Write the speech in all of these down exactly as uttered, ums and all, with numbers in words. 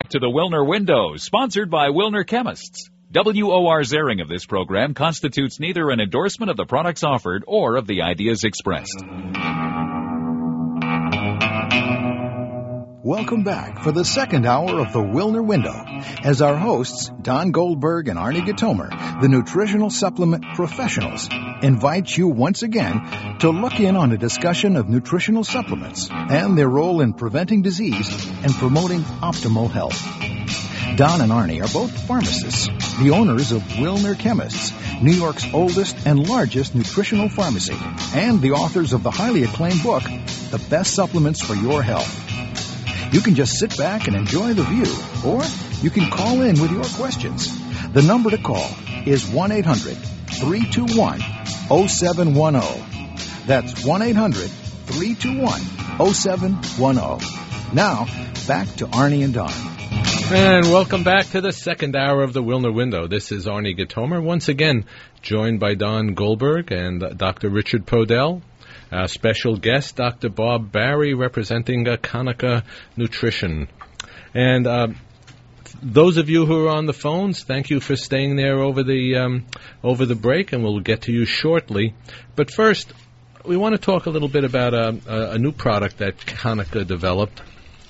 back to the Wilner Window, sponsored by Wilner Chemists. W O R Zering of this program constitutes neither an endorsement of the products offered or of the ideas expressed. Welcome back for the second hour of the Wilner Window, as our hosts, Don Goldberg and Arnie Gitomer, the nutritional supplement professionals, invite you once again to look in on a discussion of nutritional supplements and their role in preventing disease and promoting optimal health. Don and Arnie are both pharmacists, the owners of Wilner Chemists, New York's oldest and largest nutritional pharmacy, and the authors of the highly acclaimed book, The Best Supplements for Your Health. You can just sit back and enjoy the view, or you can call in with your questions. The number to call is one eight hundred three two one oh seven one oh. That's one eight hundred three two one oh seven one oh. Now, back to Arnie and Don. And welcome back to the second hour of the Wilner Window. This is Arnie Gitomer, once again joined by Don Goldberg and uh, Doctor Richard Podell. Our special guest, Doctor Bob Barry, representing uh, Konica Nutrition. And uh, those of you who are on the phones, thank you for staying there over the um, over the break, and we'll get to you shortly. But first, we want to talk a little bit about a, a, a new product that Konica developed,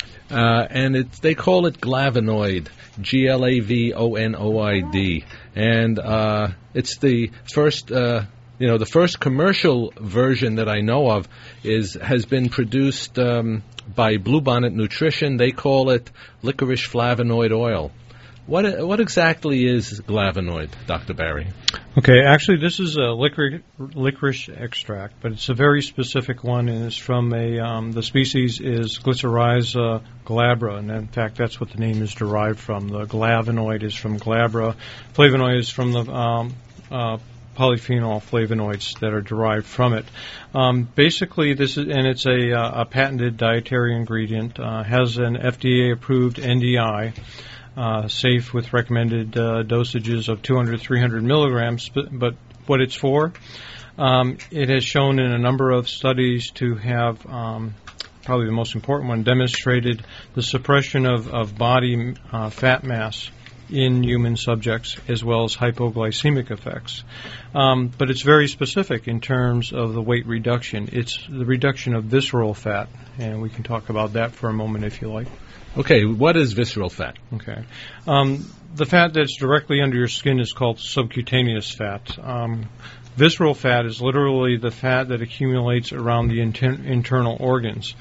uh, and it's, they call it Glavinoid, G L A V O N O I D, and uh, it's the first. Uh, You know, the first commercial version that I know of is has been produced um, by Bluebonnet Nutrition. They call it licorice flavonoid oil. What what exactly is Glavinoid, Doctor Barry? Okay, actually, this is a licorice, licorice extract, but it's a very specific one, and it's from a um, the species is Glycyrrhiza glabra, and in fact, that's what the name is derived from. The glavinoid is from glabra. Flavonoid is from the um, uh, polyphenol flavonoids that are derived from it. Um, basically, this is, and it's a, uh, a patented dietary ingredient, uh, has an F D A-approved N D I, uh, safe with recommended uh, dosages of two hundred to three hundred milligrams, but, but what it's for, um, it has shown in a number of studies to have, um, probably the most important one, demonstrated the suppression of, of body uh, fat mass in human subjects, as well as hypoglycemic effects. Um, but it's very specific in terms of the weight reduction. It's the reduction of visceral fat, and we can talk about that for a moment if you like. Okay, what is visceral fat? Okay. Um, the fat that's directly under your skin is called subcutaneous fat. Um, visceral fat is literally the fat that accumulates around the inter- internal organs.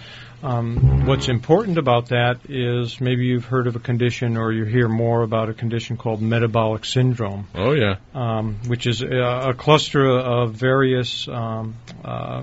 Um, what's important about that is maybe you've heard of a condition or you hear more about a condition called metabolic syndrome. Oh, yeah. Um, which is a, a cluster of various um, uh,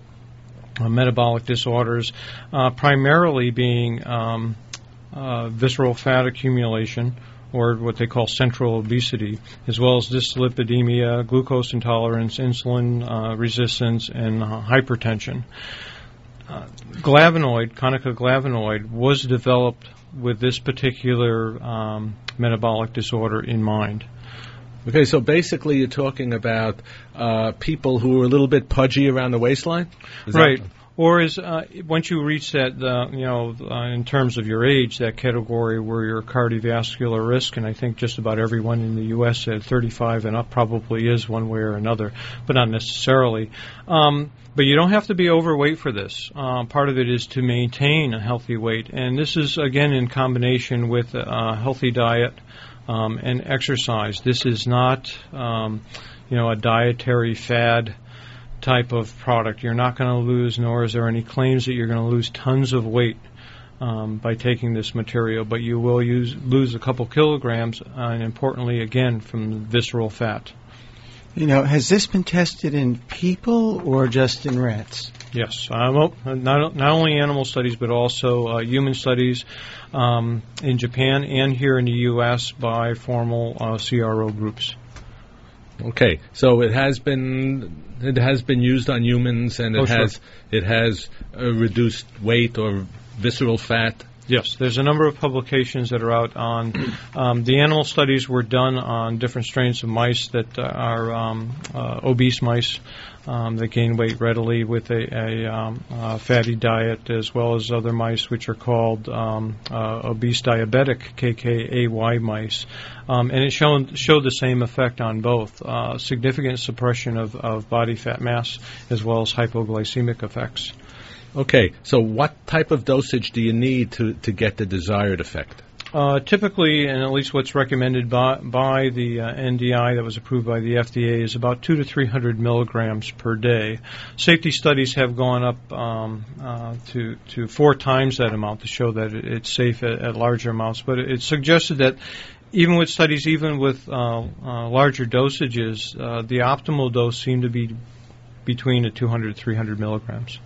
uh, metabolic disorders, uh, primarily being um, uh, visceral fat accumulation, or what they call central obesity, as well as dyslipidemia, glucose intolerance, insulin uh, resistance, and uh, hypertension. Uh, Glavinoid, Konica Glavinoid, was developed with this particular um, metabolic disorder in mind. Okay, so basically you're talking about uh, people who are a little bit pudgy around the waistline? Is Right. That... Or is uh, once you reach that, uh, you know, uh, in terms of your age, that category where your cardiovascular risk, and I think just about everyone in the U S at thirty-five and up probably is one way or another, but not necessarily. Um, but you don't have to be overweight for this. Uh, part of it is to maintain a healthy weight, and this is, again, in combination with a healthy diet um, and exercise. This is not, um, you know, a dietary fad type of product. You're not going to lose, nor is there any claims that you're going to lose tons of weight um, by taking this material, but you will use, lose a couple kilograms, uh, and importantly, again, from visceral fat. You know, has this been tested in people or just in rats? Yes, uh, well, not, not only animal studies, but also uh, human studies um, in Japan and here in the U S by formal uh, C R O groups. Okay, so it has been it has been used on humans, and it oh, sure. has it has uh, reduced weight or visceral fat. Yes, there's a number of publications that are out on um, the animal studies were done on different strains of mice that uh, are um, uh, obese mice um, that gain weight readily with a, a um, uh, fatty diet, as well as other mice which are called um, uh, obese diabetic K K A Y mice. Um, and it showed, showed the same effect on both, uh, significant suppression of, of body fat mass as well as hypoglycemic effects. Okay, so what type of dosage do you need to, to get the desired effect? Uh, typically, and at least what's recommended by, by the uh, N D I that was approved by the F D A, is about two to three hundred milligrams per day. Safety studies have gone up um, uh, to to four times that amount to show that it, it's safe at, at larger amounts. But it, it's suggested that even with studies, even with uh, uh, larger dosages, uh, the optimal dose seemed to be between a two hundred to three hundred milligrams.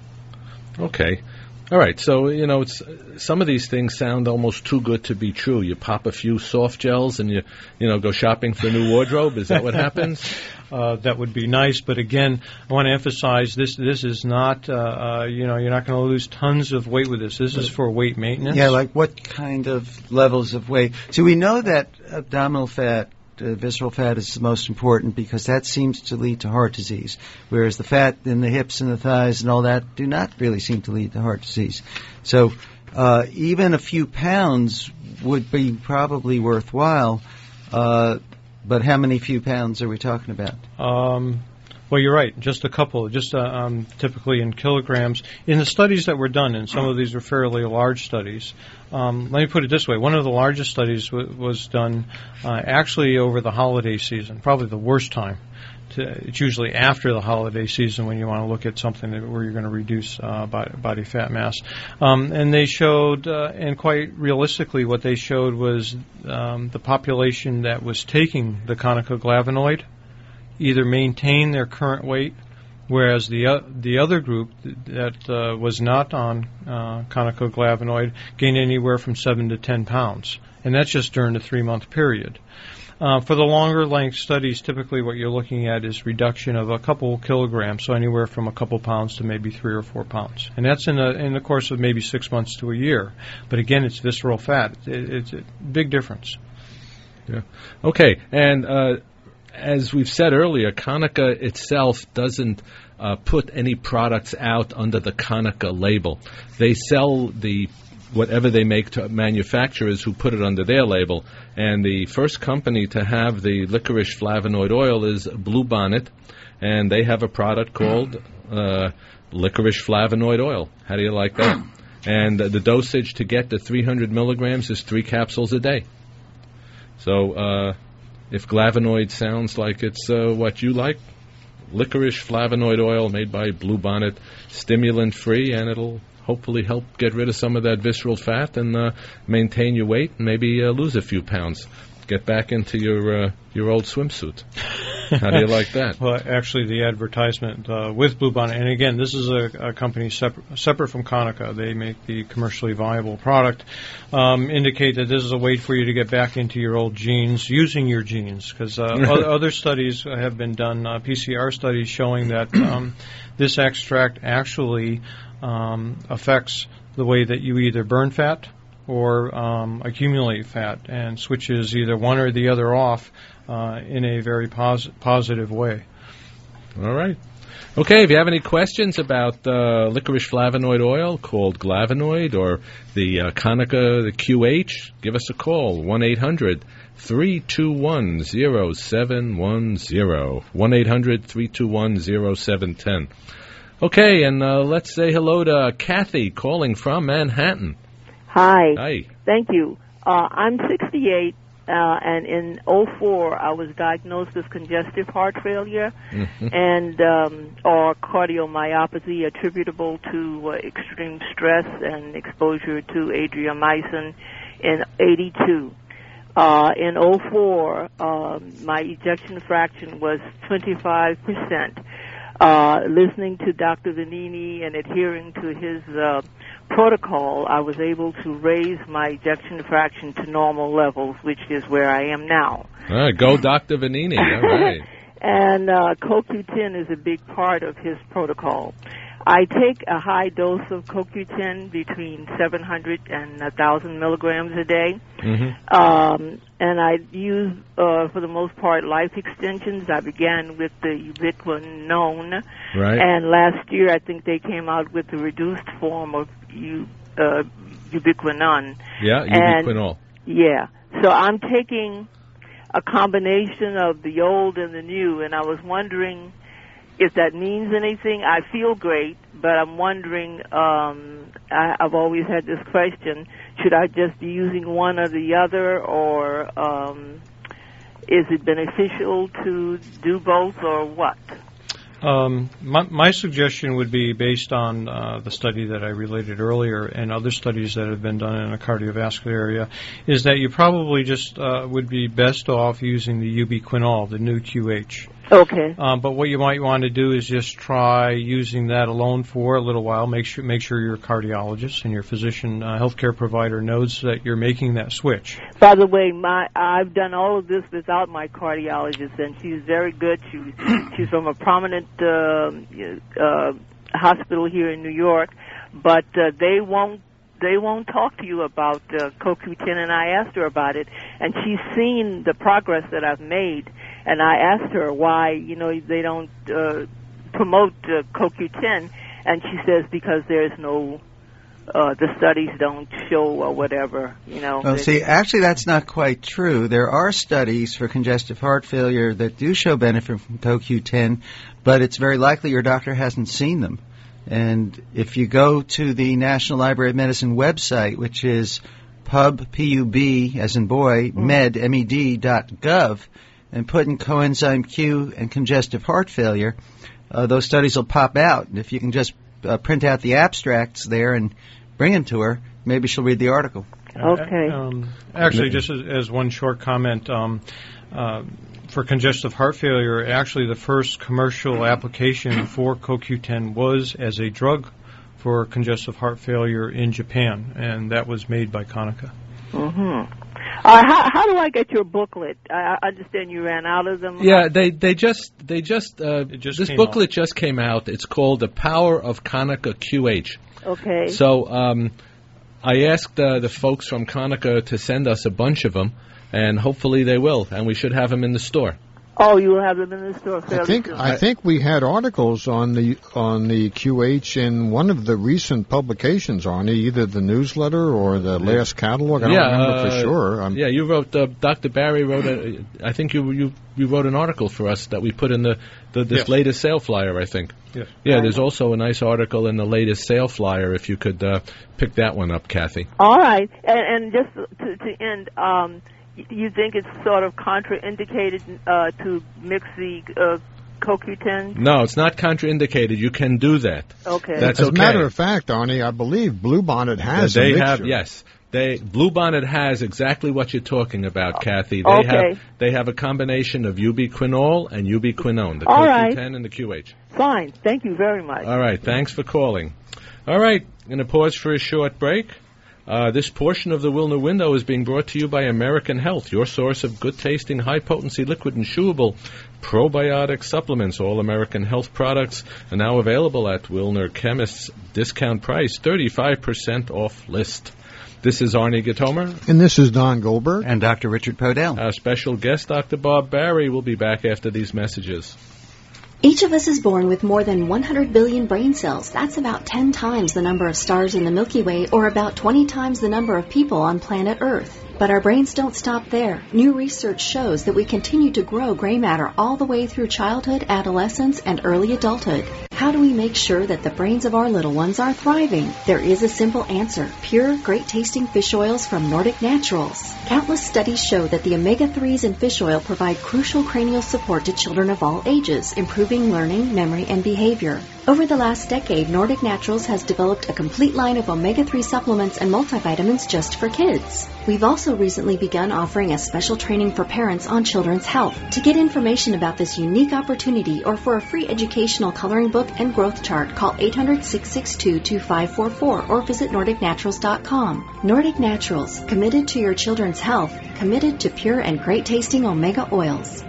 Okay. All right. So, you know, it's, some of these things sound almost too good to be true. You pop a few soft gels and you, you know, go shopping for a new wardrobe. Is that what happens? Uh, that would be nice. But again, I want to emphasize this, this is not, uh, uh, you know, you're not going to lose tons of weight with this. This is for weight maintenance. Yeah, like what kind of levels of weight? So we know that abdominal fat, Uh, visceral fat is the most important because that seems to lead to heart disease, whereas the fat in the hips and the thighs and all that do not really seem to lead to heart disease. So uh, even a few pounds would be probably worthwhile, uh, but how many few pounds are we talking about? Um, well, you're right. Just a couple, just uh, um, typically in kilograms. In the studies that were done, and some of these are fairly large studies, um, let me put it this way. One of the largest studies w- was done uh, actually over the holiday season, probably the worst time. To, it's usually after the holiday season when you want to look at something that, where you're going to reduce uh, body, body fat mass. Um, and they showed, uh, and quite realistically, what they showed was um, the population that was taking the Conacoglavinoid either maintain their current weight, whereas the uh, the other group th- that uh, was not on uh, Conacoglavinoid gained anywhere from seven to ten pounds, and that's just during the three-month period. Uh, for the longer length studies, typically what you're looking at is reduction of a couple kilograms, so anywhere from a couple pounds to maybe three or four pounds, and that's in a, in the course of maybe six months to a year. But again, it's visceral fat; it, it's a big difference. Yeah. Okay, and uh, as we've said earlier, Conaca itself doesn't uh, put any products out under the Conaca label. They sell the whatever they make to manufacturers who put it under their label. And the first company to have the licorice flavonoid oil is Bluebonnet, and they have a product called uh, licorice flavonoid oil. How do you like that? And uh, the dosage to get the three hundred milligrams is three capsules a day. So uh, if Glavinoid sounds like it's uh, what you like, licorice flavonoid oil made by Bluebonnet, stimulant-free, and it'll hopefully help get rid of some of that visceral fat and uh, maintain your weight and maybe uh, lose a few pounds. Get back into your uh, your old swimsuit. How do you like that? Well, actually, the advertisement uh, with Bluebonnet, and again, this is a, a company separ- separate from Conaca. They make the commercially viable product. Um, indicate that this is a way for you to get back into your old jeans, using your jeans, because uh, other studies have been done, uh, P C R studies showing that um, this extract actually um, affects the way that you either burn fat or um, accumulate fat, and switches either one or the other off uh, in a very pos- positive way. All right. Okay, if you have any questions about uh, licorice flavonoid oil called Glavinoid or the uh, Conaca, the Q H, give us a call, one eight hundred three two one zero seven one zero, one eight hundred three two one zero seven one zero. Okay, and uh, let's say hello to Kathy calling from Manhattan. Hi. Hi. Thank you. Uh, I'm sixty-eight, uh, and in oh four I was diagnosed with congestive heart failure mm-hmm. and um, or cardiomyopathy attributable to uh, extreme stress and exposure to adriamycin in eighty-two. Uh, in oh four, um, my ejection fraction was twenty-five percent. Uh, listening to Doctor Vanini and adhering to his uh, protocol, I was able to raise my ejection fraction to normal levels, which is where I am now. All right, go Doctor Vanini. All right. And uh, C O Q ten is a big part of his protocol. I take a high dose of C O Q ten between seven hundred and one thousand milligrams a day. Mm-hmm. Um, and I use, uh, for the most part, life extensions. I began with the ubiquinone. Right. And last year, I think they came out with the reduced form of u, uh, ubiquinone. Yeah, ubiquinol. And, yeah. So I'm taking a combination of the old and the new, and I was wondering if that means anything. I feel great, but I'm wondering, um, I, I've always had this question, should I just be using one or the other, or um, is it beneficial to do both, or what? Um, my, my suggestion would be based on uh, the study that I related earlier and other studies that have been done in the cardiovascular area, is that you probably just uh, would be best off using the ubiquinol, the new Q H. Okay. Um, but what you might want to do is just try using that alone for a little while. Make sure make sure your cardiologist and your physician, uh, healthcare provider knows that you're making that switch. By the way, my I've done all of this without my cardiologist, and she's very good. She she's from a prominent uh, uh, hospital here in New York, but uh, they won't. They won't talk to you about uh, C O Q ten, and I asked her about it, and she's seen the progress that I've made, and I asked her why, you know, they don't uh, promote uh, C O Q ten, and she says because there's no, uh, the studies don't show or whatever, you know. Well, see, actually that's not quite true. There are studies for congestive heart failure that do show benefit from C O Q ten, but it's very likely your doctor hasn't seen them. And if you go to the National Library of Medicine website, which is pub, P U B, as in boy, med, M E D, dot gov, and put in coenzyme Q and congestive heart failure, uh, those studies will pop out. And if you can just uh, print out the abstracts there and bring them to her, maybe she'll read the article. Okay. Uh, um, actually, just as, as one short comment, um, uh, for congestive heart failure, actually the first commercial application for C O Q ten was as a drug for congestive heart failure in Japan, and that was made by Konica. Mm-hmm. Uh, how, how do I get your booklet? I, I understand you ran out of them. Yeah, they they just they just, uh, just this booklet out. just came out. It's called The Power of Konica Q H. Okay. So um, I asked uh, the folks from Konica to send us a bunch of them, and hopefully they will, and we should have them in the store. Oh, you will have them in the store fairly I think soon. I think we had articles on the on the Q H in one of the recent publications, Arnie, either the newsletter or the last catalog. I don't yeah, remember uh, for sure. I'm yeah, you wrote. Uh, Doctor Barry wrote. A, I think you you you wrote an article for us that we put in the, the this Yes. latest sale flyer. I think. Yes. Yeah, there's also a nice article in the latest sale flyer. If you could uh, pick that one up, Kathy. All right. And, and just to, to end, um, you think it's sort of contraindicated uh, to mix the uh, C O Q ten? No, it's not contraindicated. You can do that. Okay. That's As okay. a matter of fact, Arnie, I believe Bluebonnet has they a mixture. have yes. They Bluebonnet has exactly what you're talking about, Kathy. They Okay. have they have a combination of ubiquinol and ubiquinone, the All C O Q right. ten and the Q H. Fine. Thank you very much. All right, thanks for calling. All right, going to pause for a short break. Uh, this portion of the Wilner Window is being brought to you by American Health, your source of good-tasting, high-potency, liquid and chewable probiotic supplements. All American Health products are now available at Wilner Chemist's discount price, thirty-five percent off list. This is Arnie Gatomer. And this is Don Goldberg. And Doctor Richard Podell. Our special guest, Doctor Bob Barry, will be back after these messages. Each of us is born with more than one hundred billion brain cells. That's about ten times the number of stars in the Milky Way, or about twenty times the number of people on planet Earth. But our brains don't stop there. New research shows that we continue to grow gray matter all the way through childhood, adolescence, and early adulthood. How do we make sure that the brains of our little ones are thriving? There is a simple answer. Pure, great-tasting fish oils from Nordic Naturals. Countless studies show that the omega threes in fish oil provide crucial cranial support to children of all ages, improving learning, memory, and behavior. Over the last decade, Nordic Naturals has developed a complete line of omega three supplements and multivitamins just for kids. We've also recently begun offering a special training for parents on children's health. To get information about this unique opportunity or for a free educational coloring book and growth chart, call eight hundred, six six two, two five four four or visit nordic naturals dot com. Nordic Naturals, committed to your children's health, committed to pure and great-tasting omega oils.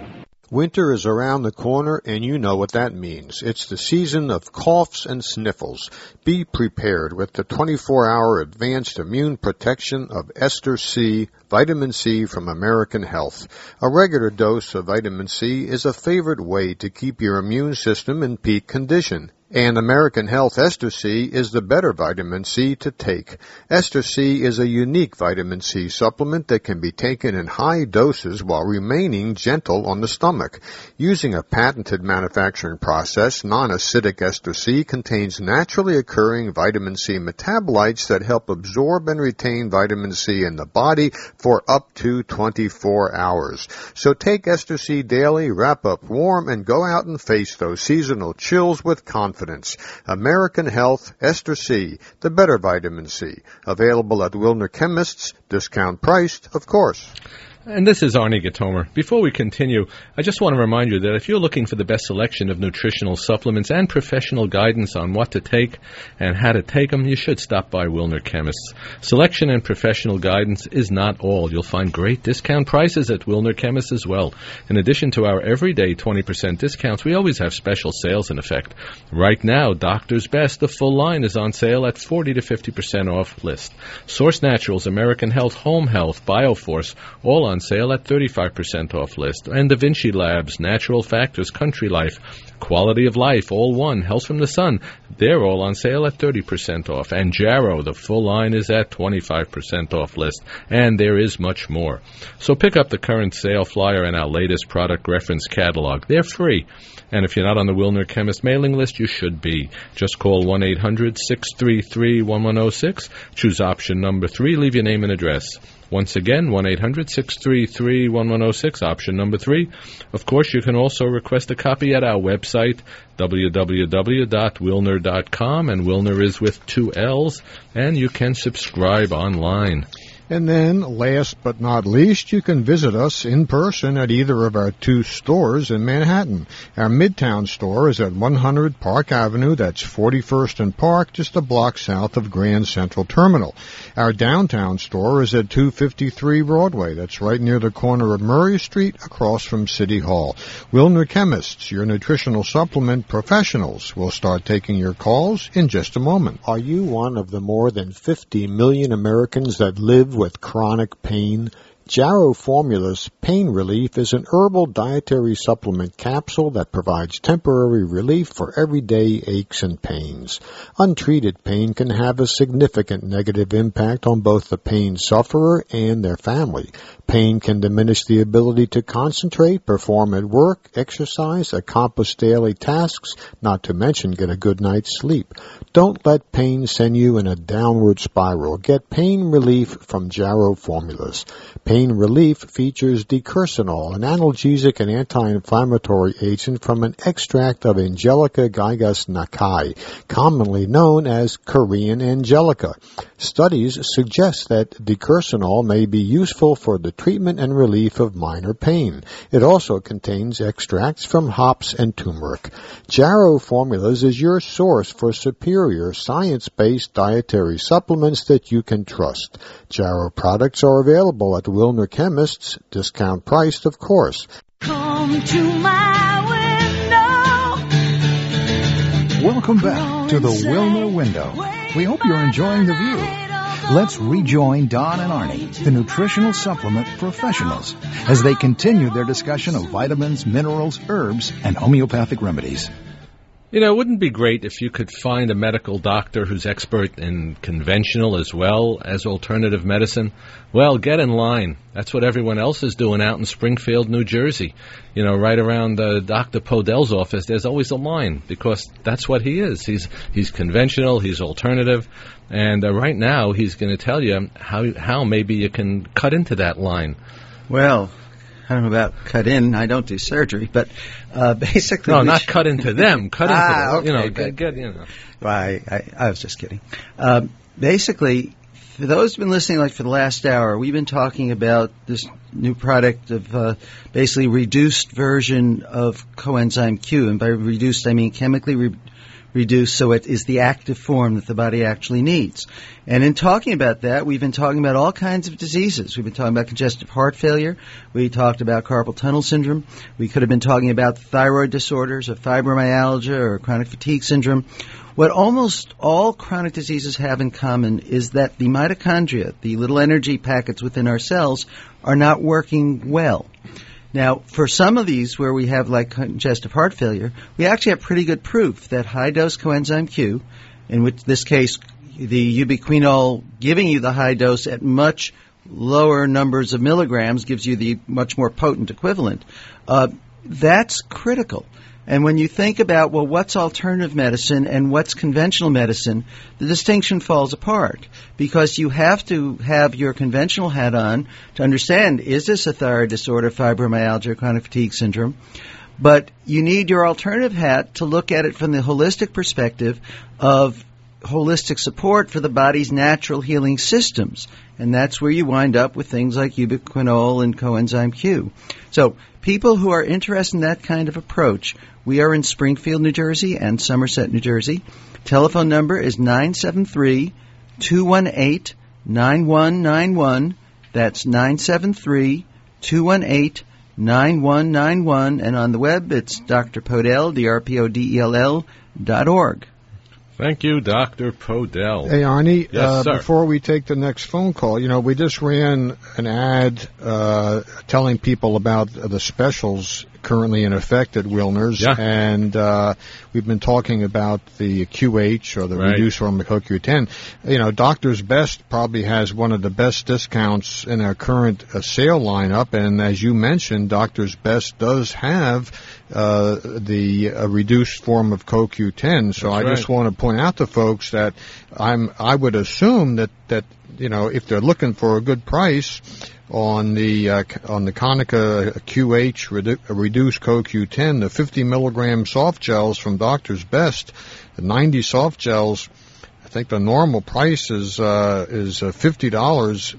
Winter is around the corner, and you know what that means. It's the season of coughs and sniffles. Be prepared with the twenty-four hour advanced immune protection of Ester C, Vitamin C from American Health. A regular dose of vitamin C is a favorite way to keep your immune system in peak condition. And American Health Ester C is the better vitamin C to take. Ester C is a unique vitamin C supplement that can be taken in high doses while remaining gentle on the stomach. Using a patented manufacturing process, non-acidic Ester C contains naturally occurring vitamin C metabolites that help absorb and retain vitamin C in the body for up to twenty-four hours. So take Ester C daily, wrap up warm, and go out and face those seasonal chills with confidence. American Health Ester C, the better vitamin C. Available at Wilner Chemists, discount priced, of course. And this is Arnie Gatomer. Before we continue, I just want to remind you that if you're looking for the best selection of nutritional supplements and professional guidance on what to take and how to take them, you should stop by Wilner Chemists. Selection and professional guidance is not all. You'll find great discount prices at Wilner Chemists as well. In addition to our everyday twenty percent discounts, we always have special sales in effect. Right now, Doctor's Best, the full line, is on sale at forty to fifty percent off list. Source Naturals, American Health, Home Health, Bioforce, all on sale at thirty-five percent off list. And Da Vinci Labs, Natural Factors, Country Life, Quality of Life, All One, Health from the Sun, they're all on sale at thirty percent off. And Jarrow, the full line, is at twenty-five percent off list. And there is much more. So pick up the current sale flyer and our latest product reference catalog. They're free. And if you're not on the Wilner Chemist mailing list, you should be. Just call one eight hundred six three three one one zero six, choose option number three, leave your name and address. Once again, one eight hundred six three three one one zero six, option number three. Of course, you can also request a copy at our website, w w w dot wilner dot com, and Wilner is with two L's, and you can subscribe online. And then, last but not least, you can visit us in person at either of our two stores in Manhattan. Our Midtown store is at one hundred Park Avenue, that's forty-first and Park, just a block south of Grand Central Terminal. Our downtown store is at two fifty-three Broadway, that's right near the corner of Murray Street, across from City Hall. Wilner Chemists, your nutritional supplement professionals, will start taking your calls in just a moment. Are you one of the more than fifty million Americans that live with chronic pain? Jarrow Formulas Pain Relief is an herbal dietary supplement capsule that provides temporary relief for everyday aches and pains. Untreated pain can have a significant negative impact on both the pain sufferer and their family. Pain can diminish the ability to concentrate, perform at work, exercise, accomplish daily tasks, not to mention get a good night's sleep. Don't let pain send you in a downward spiral. Get pain relief from Jarrow Formulas. Pain relief features decursionol, an analgesic and anti-inflammatory agent from an extract of Angelica gigas nakai, commonly known as Korean angelica. Studies suggest that decursionol may be useful for the treatment and relief of minor pain. It also contains extracts from hops and turmeric. Jarrow Formulas is your source for superior science-based dietary supplements that you can trust. Jarrow products are available at Wilner Chemists, discount priced, of course. Come to my window. Welcome back to the Wilner Window. We hope you're enjoying the view. Let's rejoin Don and Arnie, the nutritional supplement professionals, as they continue their discussion of vitamins, minerals, herbs, and homeopathic remedies. You know, it wouldn't be great if you could find a medical doctor who's expert in conventional as well as alternative medicine? Well, get in line. That's what everyone else is doing out in Springfield, New Jersey. You know, right around uh, Doctor Podell's office, there's always a line because that's what he is. He's he's conventional, he's alternative, and uh, right now he's going to tell you how how maybe you can cut into that line. Well, I don't know about cut in. I don't do surgery, but uh, basically... No, not sh- cut into them. Cut into ah, them. Okay, you know, get, get, you know. Well, I, I, I was just kidding. Um, basically, for those who've been listening, like for the last hour, we've been talking about this new product of uh, basically reduced version of coenzyme Q. And by reduced, I mean chemically re- reduced so it is the active form that the body actually needs. And in talking about that, we've been talking about all kinds of diseases. We've been talking about congestive heart failure. We talked about carpal tunnel syndrome. We could have been talking about thyroid disorders or fibromyalgia or chronic fatigue syndrome. What almost all chronic diseases have in common is that the mitochondria, the little energy packets within our cells, are not working well. Now, for some of these where we have like congestive heart failure, we actually have pretty good proof that high-dose coenzyme Q, in which this case the ubiquinol giving you the high dose at much lower numbers of milligrams gives you the much more potent equivalent, uh, that's critical. And when you think about, well, what's alternative medicine and what's conventional medicine, the distinction falls apart because you have to have your conventional hat on to understand, is this a thyroid disorder, fibromyalgia, chronic fatigue syndrome? But you need your alternative hat to look at it from the holistic perspective of holistic support for the body's natural healing systems. And that's where you wind up with things like ubiquinol and coenzyme Q. So people who are interested in that kind of approach, we are in Springfield, New Jersey and Somerset, New Jersey. Telephone number is nine seven three, two one eight, nine one nine one. That's nine seven three, two one eight, nine one nine one. And on the web, it's Doctor Podell, D R P O D E L L dot org. Thank you, Doctor Podell. Hey, Arnie, yes, uh, sir. Before we take the next phone call, you know, we just ran an ad uh, telling people about the specials currently in effect at Wilner's, yeah. and uh, we've been talking about the Q H or the right. reduced form of C O Q ten. You know, Doctor's Best probably has one of the best discounts in our current uh, sale lineup, and as you mentioned, Doctor's Best does have uh, the uh, reduced form of C O Q ten. So That's I right. just want to point out to folks that I'm I would assume that that you know if they're looking for a good price on the uh, on the Konica Q H redu- reduced C O Q ten, the fifty milligram soft gels from Doctor's Best, the ninety soft gels, I think the normal price is uh, is uh, fifty dollars.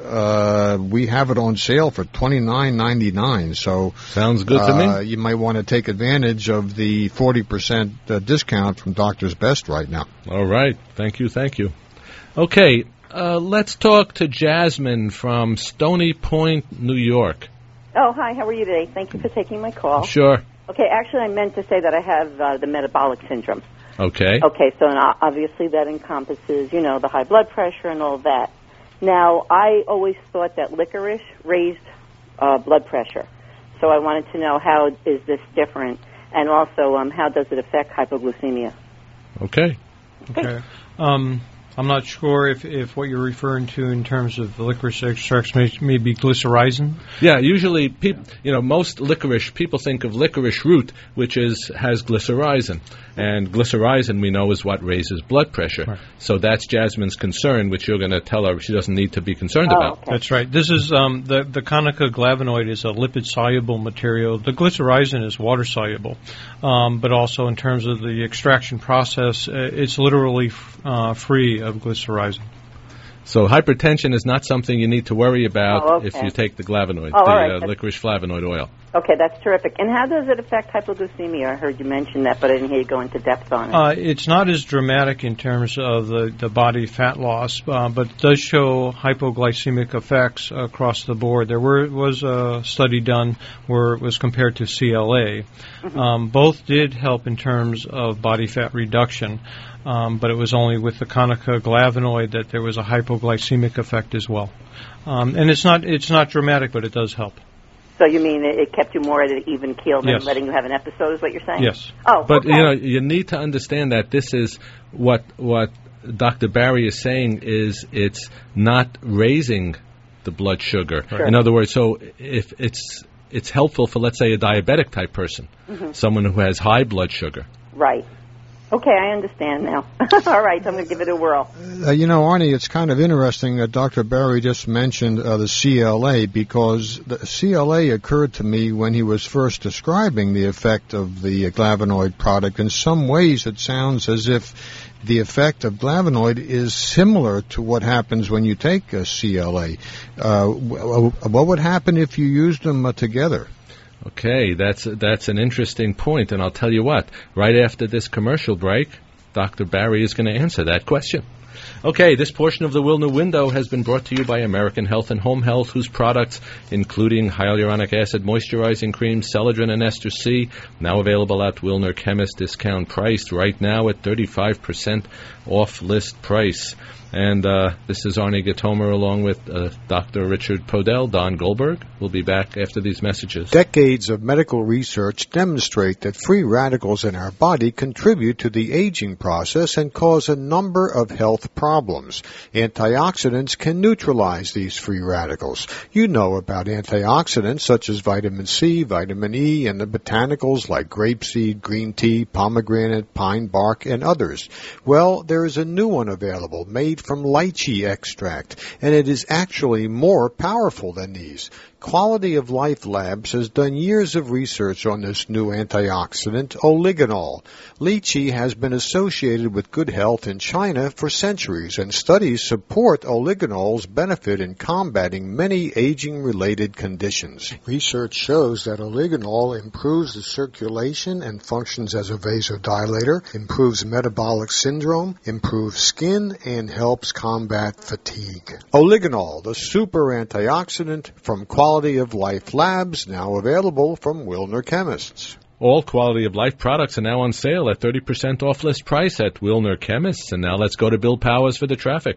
Uh, we have it on sale for twenty-nine ninety-nine. So sounds good to uh, me. You might want to take advantage of the forty percent uh, discount from Doctor's Best right now. All right. Thank you. Thank you. Okay. Uh, let's talk to Jasmine from Stony Point, New York. Oh, hi. How are you today? Thank you for taking my call. Sure. Okay, actually, I meant to say that I have uh, the metabolic syndrome. Okay. Okay, so now, obviously that encompasses, you know, the high blood pressure and all that. Now, I always thought that licorice raised uh, blood pressure. So I wanted to know how is this different, and also um, how does it affect hypoglycemia? Okay. Okay. Um, I'm not sure if, if what you're referring to in terms of the licorice extracts may, may be glycyrrhizin. Yeah, usually, peop, you know, most licorice, people think of licorice root, which is has glycyrrhizin. And glycyrrhizin, we know, is what raises blood pressure. Right. So that's Jasmine's concern, which you're going to tell her she doesn't need to be concerned Oh, about. okay. That's right. This is um, the the Konica glavinoid is a lipid-soluble material. The glycyrrhizin is water-soluble, um, but also in terms of the extraction process, uh, it's literally f- uh, free of glycyrrhizin. So hypertension is not something you need to worry about Oh, okay. if you take the glavinoid, Oh, the all right. uh, That's- licorice flavonoid oil. Okay, that's terrific. And how does it affect hypoglycemia? I heard you mention that, but I didn't hear you go into depth on it. Uh, it's not as dramatic in terms of the, the body fat loss, uh, but it does show hypoglycemic effects across the board. There were, was a study done where it was compared to C L A. Mm-hmm. Um, both did help in terms of body fat reduction, um, but it was only with the Konica glavinoid that there was a hypoglycemic effect as well. Um, and it's not it's not dramatic, but it does help. So you mean it, it kept you more at an even keel than Yes. letting you have an episode, is what you're saying? Yes. Oh, But okay. you know, you need to understand that this is what what Doctor Barry is saying is it's not raising the blood sugar. Sure. In other words, so if it's it's helpful for, let's say, a diabetic type person, Mhm. someone who has high blood sugar. Right. Okay, I understand now. All right, I'm going to give it a whirl. Uh, you know, Arnie, it's kind of interesting that Doctor Barry just mentioned uh, the C L A because the C L A occurred to me when he was first describing the effect of the glavinoid product. In some ways, it sounds as if the effect of glavinoid is similar to what happens when you take a C L A. Uh, w- what would happen if you used them uh, together? Okay, that's that's an interesting point, and I'll tell you what, right after this commercial break, Doctor Barry is going to answer that question. Okay, this portion of the Wilner Window has been brought to you by American Health and Home Health, whose products, including hyaluronic acid moisturizing cream, Celadrin, and Ester C, now available at Wilner Chemist, discount priced right now at thirty-five percent off list price. And uh, this is Arnie Gatomer along with uh, Doctor Richard Podell. Don Goldberg will be back after these messages. Decades of medical research demonstrate that free radicals in our body contribute to the aging process and cause a number of health problems. Antioxidants can neutralize these free radicals. You know about antioxidants such as vitamin C, vitamin E, and the botanicals like grapeseed, green tea, pomegranate, pine bark, and others. Well, there is a new one available made from lychee extract, and it is actually more powerful than these. Quality of Life Labs has done years of research on this new antioxidant, oligonol. Lychee has been associated with good health in China for centuries, and studies support oligonol's benefit in combating many aging-related conditions. Research shows that oligonol improves the circulation and functions as a vasodilator, improves metabolic syndrome, improves skin, and helps combat fatigue. Oligonol, the super antioxidant from Quality Quality of Life Labs, now available from Wilner Chemists. All Quality of Life products are now on sale at thirty percent off list price at Wilner Chemists. And now let's go to Bill Powers for the traffic.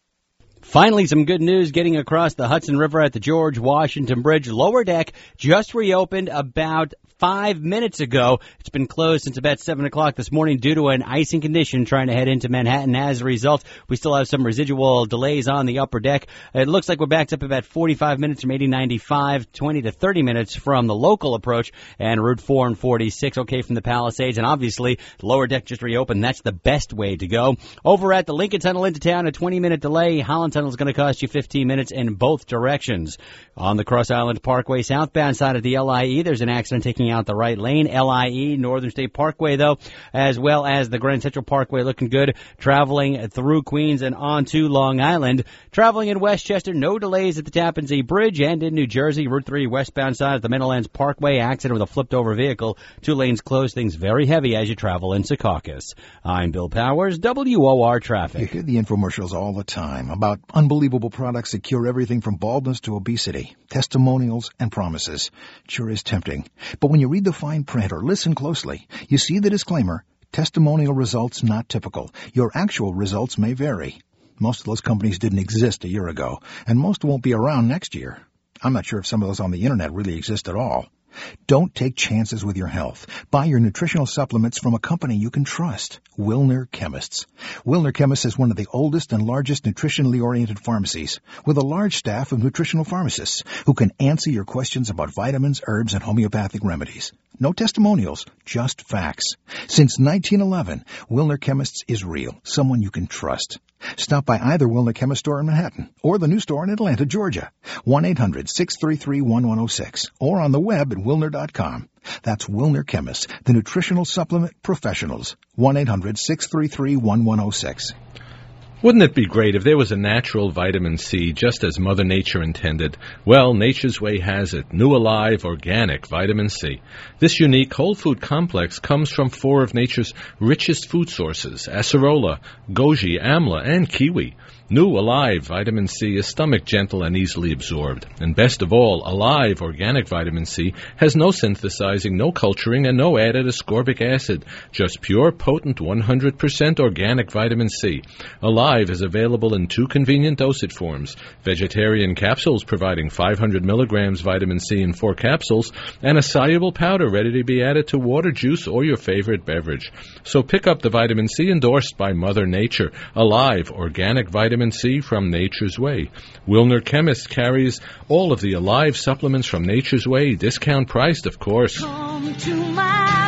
Finally, some good news getting across the Hudson River at the George Washington Bridge. Lower deck just reopened about five minutes ago. It's been closed since about seven o'clock this morning due to an icing condition trying to head into Manhattan. As a result, we still have some residual delays on the upper deck. It looks like we're backed up about forty-five minutes from eighty ninety-five, twenty to thirty minutes from the local approach, and Route four and forty-six okay from the Palisades. And obviously, the lower deck just reopened. That's the best way to go. Over at the Lincoln Tunnel into town, a twenty-minute delay. Holland Tunnel is going to cost you fifteen minutes in both directions. On the Cross Island Parkway southbound side of the L I E, there's an accident taking out the right lane. L I E, Northern State Parkway, though, as well as the Grand Central Parkway looking good. Traveling through Queens and on to Long Island. Traveling in Westchester, no delays at the Tappan Zee Bridge. And in New Jersey, Route three westbound side of the Meadowlands Parkway. Accident with a flipped-over vehicle. Two lanes closed. Things very heavy as you travel in Secaucus. I'm Bill Powers, W O R Traffic. You hear the infomercials all the time about unbelievable products that cure everything from baldness to obesity. Testimonials and promises. Sure is tempting. But when you read the fine print or listen closely, you see the disclaimer, testimonial results not typical. Your actual results may vary. Most of those companies didn't exist a year ago, and most won't be around next year. I'm not sure if some of those on the internet really exist at all. Don't take chances with your health. Buy your nutritional supplements from a company you can trust, Wilner Chemists. Wilner Chemists is one of the oldest and largest nutritionally oriented pharmacies, with a large staff of nutritional pharmacists who can answer your questions about vitamins, herbs, and homeopathic remedies. No testimonials, just facts. Since nineteen eleven, Wilner Chemists is real, someone you can trust. Stop by either Wilner Chemist store in Manhattan or the new store in Atlanta, Georgia. one eight hundred six three three one one zero six or on the web at wilner dot com. That's Wilner Chemists, the nutritional supplement professionals. one eight hundred six three three one one zero six. Wouldn't it be great if there was a natural vitamin C just as Mother Nature intended? Well, Nature's Way has it. New Alive Organic Vitamin C. This unique whole food complex comes from four of nature's richest food sources, acerola, goji, amla, and kiwi. New Alive Vitamin C is stomach gentle and easily absorbed. And best of all, Alive Organic Vitamin C has no synthesizing, no culturing, and no added ascorbic acid. Just pure, potent, one hundred percent organic vitamin C. Alive is available in two convenient dosage forms. Vegetarian capsules providing five hundred milligrams vitamin C in four capsules, and a soluble powder ready to be added to water, juice, or your favorite beverage. So pick up the vitamin C endorsed by Mother Nature. Alive Organic Vitamin C from Nature's Way. Wilner Chemist carries all of the Alive supplements from Nature's Way, discount priced, of course. Come to my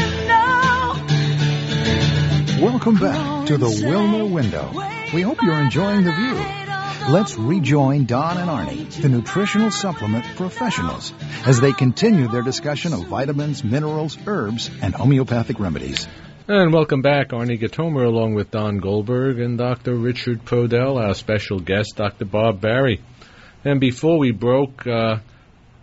window. Welcome back to the Wilner Window. We hope you're enjoying the view. Let's rejoin Don and Arnie, the nutritional supplement professionals, as they continue their discussion of vitamins, minerals, herbs, and homeopathic remedies. And welcome back, Arnie Gatomer, along with Don Goldberg and Doctor Richard Podell, our special guest, Doctor Bob Barry. And before we broke, uh,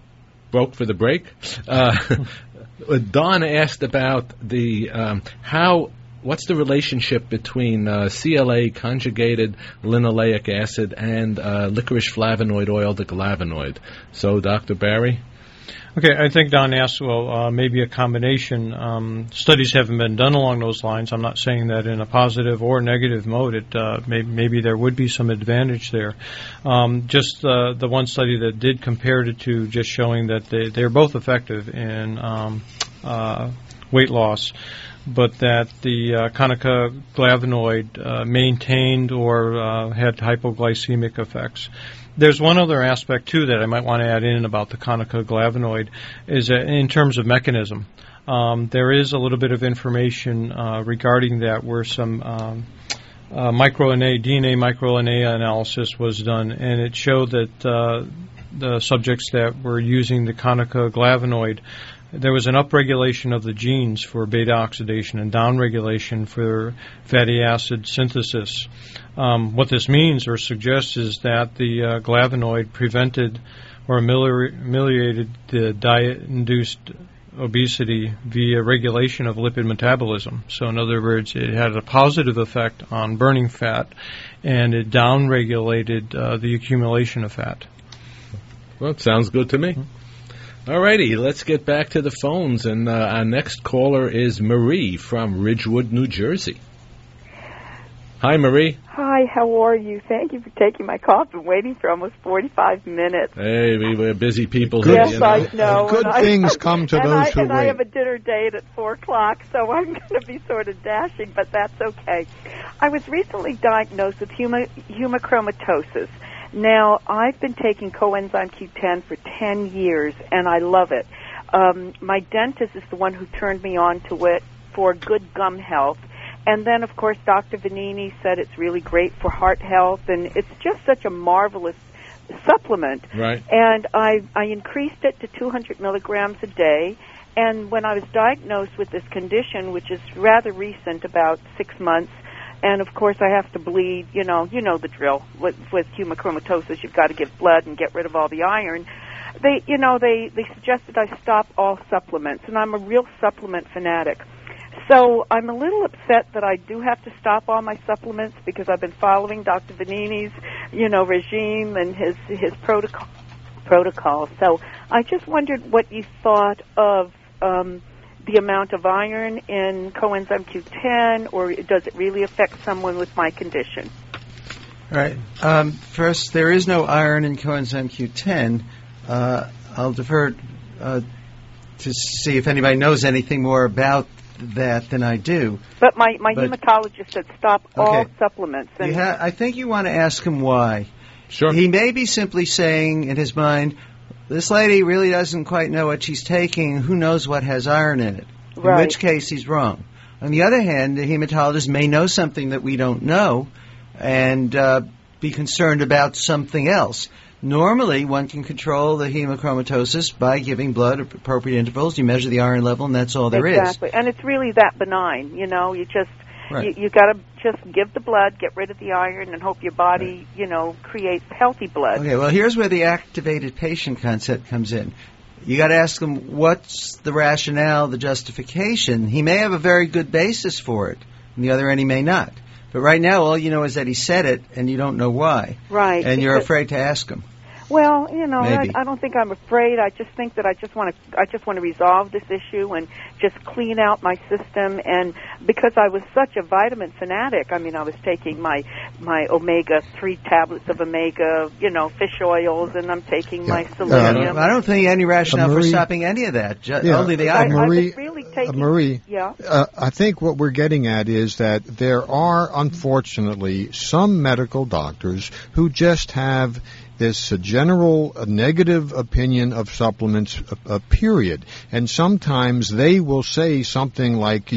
broke for the break. Uh, Don asked about the um, how. What's the relationship between uh, C L A, conjugated linoleic acid, and uh, licorice flavonoid oil, the glavanoid? So, Doctor Barry? Okay, I think Don asked, well, uh, maybe a combination. Um, studies haven't been done along those lines. I'm not saying that in a positive or negative mode. It uh, may, maybe there would be some advantage there. Um, just uh, the one study that did compare the two, just showing that they, they're both effective in um, uh, weight loss, but that the uh, Conica glavanoid uh, maintained or uh, had hypoglycemic effects. There's one other aspect, too, that I might want to add in about the Conica glavanoid, is that in terms of mechanism. Um, there is a little bit of information uh, regarding that where some um, uh, microRNA, D N A microRNA analysis was done, and it showed that uh, the subjects that were using the Conica glavanoid, there was an upregulation of the genes for beta oxidation and downregulation for fatty acid synthesis. Um, what this means or suggests is that the uh, glavanoid prevented or amelior- ameliorated the diet-induced obesity via regulation of lipid metabolism. So in other words, it had a positive effect on burning fat, and it downregulated uh, the accumulation of fat. Well, it sounds good to me. Mm-hmm. All righty, let's get back to the phones, and uh, our next caller is Marie from Ridgewood, New Jersey. Hi, Marie. Hi, how are you? Thank you for taking my call. I've been waiting for almost forty-five minutes. Hey, we, we're busy people good, here. Yes, you know. I know. Good and things I, come to and those I, who and wait. I have a dinner date at four o'clock, so I'm going to be sort of dashing, but that's okay. I was recently diagnosed with hema, hemochromatosis. Now, I've been taking coenzyme Q ten for ten years, and I love it. Um, my dentist is the one who turned me on to it for good gum health. And then, of course, Doctor Vanini said it's really great for heart health, and it's just such a marvelous supplement. Right. And I, I increased it to two hundred milligrams a day. And when I was diagnosed with this condition, which is rather recent, about six months, and of course I have to bleed, you know, you know the drill. With, with hemochromatosis, you've got to give blood and get rid of all the iron. They, you know, they, they suggested I stop all supplements, and I'm a real supplement fanatic. So I'm a little upset that I do have to stop all my supplements because I've been following Doctor Vanini's, you know, regime and his his protocol. Protocol. So I just wondered what you thought of um, the amount of iron in coenzyme Q ten, or does it really affect someone with my condition? All right. Um, first, there is no iron in coenzyme Q ten. Uh, I'll defer uh, to see if anybody knows anything more about that than I do. But my, my but, hematologist said stop okay. all supplements. And ha- I think you want to ask him why. Sure. He may be simply saying in his mind, this lady really doesn't quite know what she's taking. Who knows what has iron in it? Right. In which case he's wrong. On the other hand, the hematologist may know something that we don't know and uh, be concerned about something else. Normally, one can control the hemochromatosis by giving blood at appropriate intervals. You measure the iron level, and that's all there exactly. is. Exactly, and it's really that benign. You know, you just right. you, you got to just give the blood, get rid of the iron, and hope your body, right. you know, creates healthy blood. Okay. Well, here's where the activated patient concept comes in. You got to ask him what's the rationale, the justification. He may have a very good basis for it. On the other end, he may not. But right now, all you know is that he said it, and you don't know why. Right. And you're afraid to ask him. Well, you know, I, Maybe. I don't think I'm afraid. I just think that I just want to, I just want to resolve this issue and just clean out my system. And because I was such a vitamin fanatic, I mean, I was taking my my omega three tablets of omega, you know, fish oils, and I'm taking yeah. my selenium. Uh, I don't think any rationale uh, Marie, for stopping any of that. Just, yeah, only the uh, iron. Marie, I was really taking, uh, Marie, yeah. uh, I think what we're getting at is that there are, unfortunately, some medical doctors who just have this uh, general uh, negative opinion of supplements, uh, uh, period. And sometimes they will say something like you're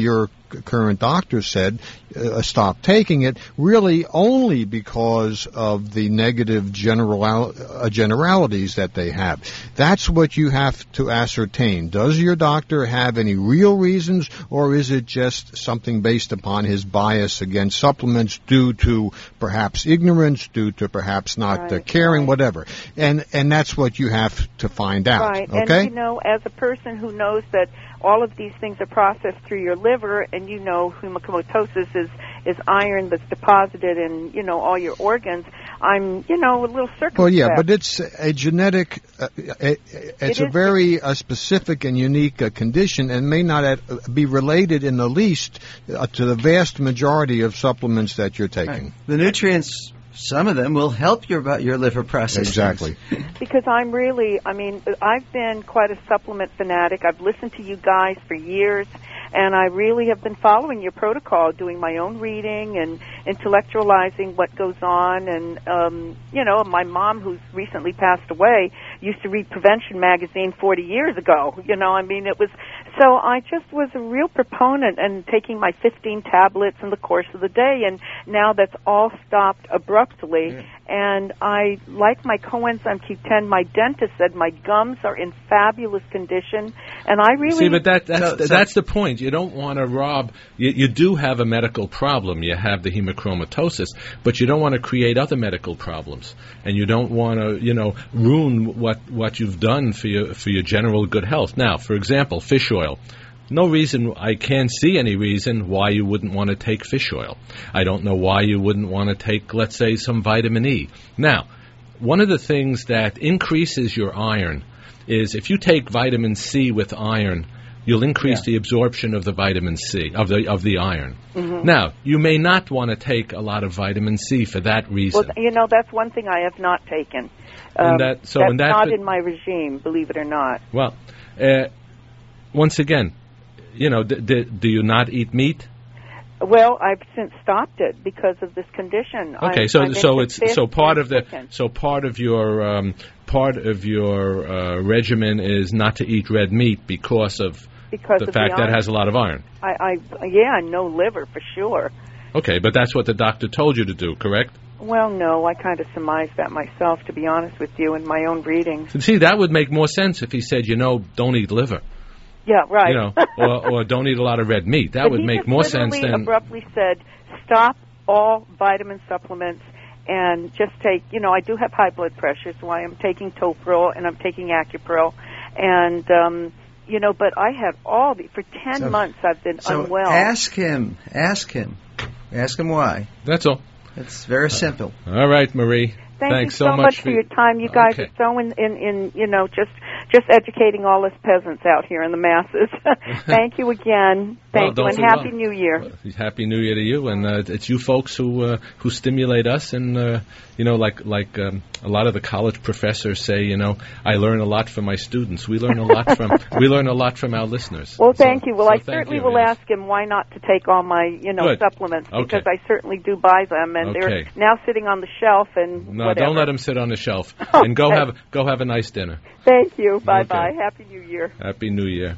current doctor said, uh, stop taking it, really only because of the negative general, uh, generalities that they have. That's what you have to ascertain. Does your doctor have any real reasons, or is it just something based upon his bias against supplements due to perhaps ignorance, due to perhaps not right, uh, caring, right. whatever? And and that's what you have to find out. Right, Okay? and you know, as a person who knows that all of these things are processed through your liver, and you know hemochromatosis is is iron that's deposited in, you know, all your organs, I'm, you know, a little circumspect. Well, yeah, but it's a genetic, uh, it, it's it a very uh, specific and unique uh, condition, and may not uh, be related in the least uh, to the vast majority of supplements that you're taking. Right. The nutrients, some of them will help your your liver process. Exactly. Because I'm really, I mean, I've been quite a supplement fanatic. I've listened to you guys for years, and I really have been following your protocol, doing my own reading and intellectualizing what goes on. And, um, you know, my mom, who's recently passed away, used to read Prevention magazine forty years ago. You know, I mean, it was, so I just was a real proponent and taking my fifteen tablets in the course of the day, and now that's all stopped abruptly. Yeah. And I like my coenzyme Q ten. My dentist said my gums are in fabulous condition, and I really see. But that that's so, the, so that's the point. You don't want to rob. You, you do have a medical problem. You have the hemochromatosis, but you don't want to create other medical problems, and you don't want to, you know, ruin what what you've done for your for your general good health. Now, for example, fish oil. No reason, I can't see any reason why you wouldn't want to take fish oil. I don't know why you wouldn't want to take, let's say, some vitamin E. Now, one of the things that increases your iron is if you take vitamin C with iron, you'll increase yeah. the absorption of the vitamin C, of the of the iron. Mm-hmm. Now, you may not want to take a lot of vitamin C for that reason. Well, you know, that's one thing I have not taken. Um, that, so that's in that not fi- in my regime, believe it or not. Well, uh, once again, you know, d- d- do you not eat meat? Well, I've since stopped it because of this condition. Okay, I'm, so I'm so it's so part of the chicken. so part of your um, part of your uh, regimen is not to eat red meat because of because the of fact the that it has a lot of iron. I, I yeah, no liver for sure. Okay, but that's what the doctor told you to do, correct? Well, no, I kind of surmised that myself, to be honest with you, in my own readings. See, that would make more sense if he said, you know, don't eat liver. Yeah, right. You know, or, or don't eat a lot of red meat. That but would make more sense than... than... He abruptly said, stop all vitamin supplements and just take, you know, I do have high blood pressure, so I am taking Topril and I'm taking Acupril. And, um, you know, but I had all the... For ten so, months I've been so unwell. ask him. Ask him. Ask him why. That's all. It's very simple. Uh, all right, Marie. Thank Thanks you so, so much for for your time. You guys okay. are so in, in, in, you know, just just educating all us peasants out here in the masses. Thank you again. Thank well, you, and Happy well. New Year. Well, Happy New Year to you, and uh, it's you folks who uh, who stimulate us, and uh, you know, like like um, a lot of the college professors say, you know, I learn a lot from my students. We learn a lot from we learn a lot from our listeners. Well, thank so, you. Well, so I certainly you, will yes. ask him why not to take all my, you know, Good. supplements okay. because I certainly do buy them, and okay. they're now sitting on the shelf and no, whatever. don't let them sit on the shelf. Okay. And go have go have a nice dinner. Thank you. Bye bye. Okay. Happy New Year. Happy New Year.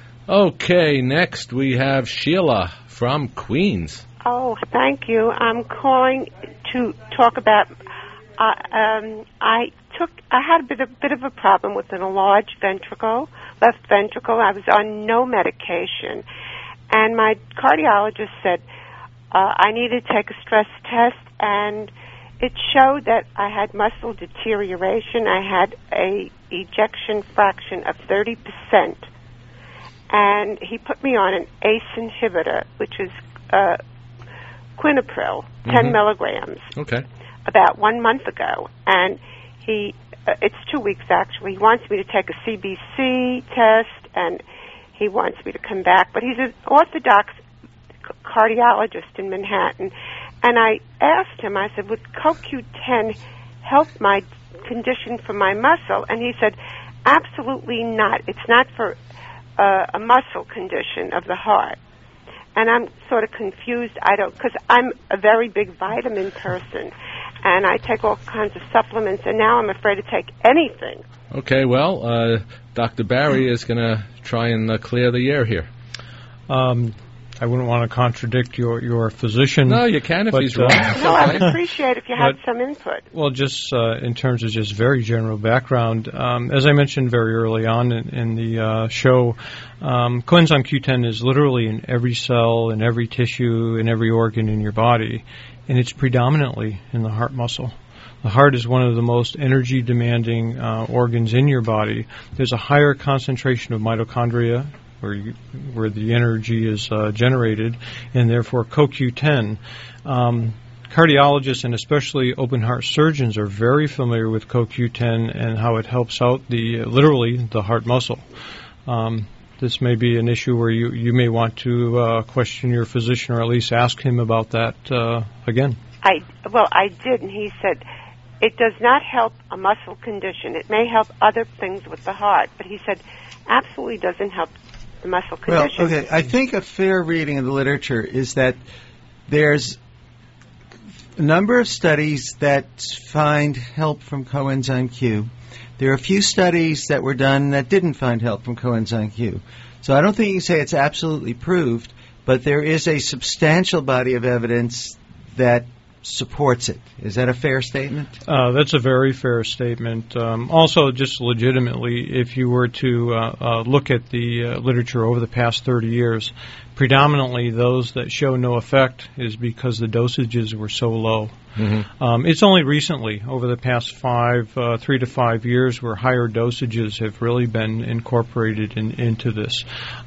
Okay, next we have Sheila from Queens. Oh, thank you. I'm calling to talk about. Uh, um, I took. I had a bit, a bit of a problem with an enlarged ventricle, left ventricle. I was on no medication, and my cardiologist said uh, I needed to take a stress test, and it showed that I had muscle deterioration. I had a ejection fraction of thirty percent. And he put me on an A C E inhibitor, which is uh, quinapril, mm-hmm. ten milligrams. Okay. About one month ago. And he, uh, it's two weeks actually, he wants me to take a C B C test, and he wants me to come back. But he's an orthodox cardiologist in Manhattan. And I asked him, I said, would C O Q ten help my condition for my muscle? And he said, absolutely not. It's not for uh, a muscle condition of the heart. And I'm sort of confused. I don't, because I'm a very big vitamin person, and I take all kinds of supplements, and now I'm afraid to take anything. Okay, well, uh, Doctor Barry is going to try and uh, clear the air here. Um, I wouldn't want to contradict your, your physician. No, you can if but, he's uh, wrong. No, I would appreciate if you had But- some input. Well, just uh, in terms of just very general background, um, as I mentioned very early on in, in the uh, show, um, coenzyme Q ten is literally in every cell, in every tissue, in every organ in your body, and it's predominantly in the heart muscle. The heart is one of the most energy-demanding uh, organs in your body. There's a higher concentration of mitochondria, where you, where the energy is uh, generated, and therefore co Q ten. Um, cardiologists and especially open heart surgeons are very familiar with co Q ten and how it helps out the uh, literally the heart muscle. Um, this may be an issue where you, you may want to uh, question your physician or at least ask him about that uh, again. I well, I did, and he said it does not help a muscle condition. It may help other things with the heart, but he said absolutely doesn't help the muscle Well, condition. okay, I think a fair reading of the literature is that there's a number of studies that find help from coenzyme Q. There are a few studies that were done that didn't find help from coenzyme Q. So I don't think you can say it's absolutely proved, but there is a substantial body of evidence that supports it. Is that a fair statement? Uh, that's a very fair statement. Um, also, just legitimately, if you were to uh, uh, look at the uh, literature over the past thirty years, predominantly those that show no effect is because the dosages were so low. Mm-hmm. Um, it's only recently, over the past five, uh, three to five years, where higher dosages have really been incorporated in, into this.